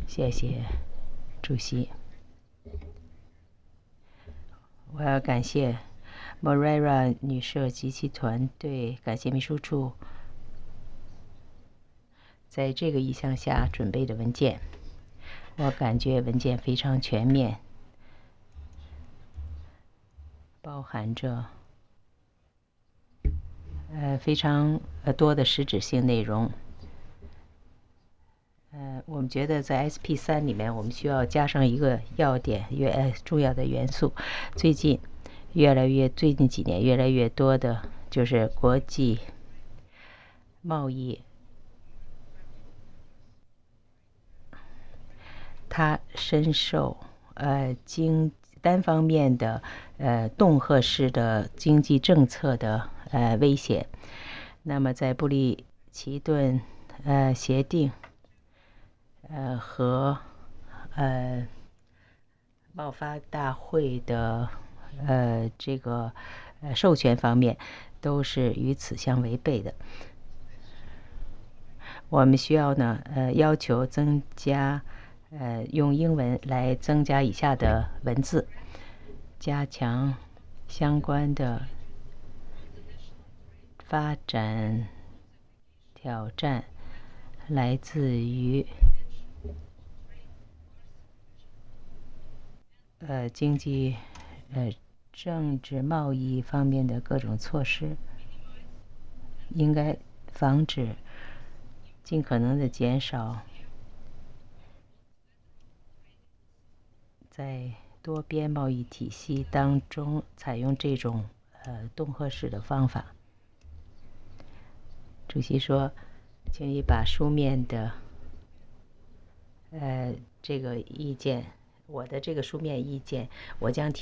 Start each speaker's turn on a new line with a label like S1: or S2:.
S1: 谢谢主席。我要感谢 Moreira 女士及其团队，感谢秘书处在这个意向下准备的文件。我感觉文件非常全面，包含着非常多的实质性内容。我们觉得在 SP3 里面，我们需要加上一个要点，重要的元素。最近几年越来越多的就是国际贸易，它深受单方面的恫吓式的经济政策的威胁。那么在布里奇顿协定和贸发大会的这个授权方面都是与此相违背的。我们需要呢要求增加用英文来增加以下的文字，加强相关的发展挑战来自于经济政治贸易方面的各种措施，应该防止尽可能的减少在多边贸易体系当中采用这种恫吓式的方法。主席说，请你把书面的这个意见，我的这个书面意见，我将提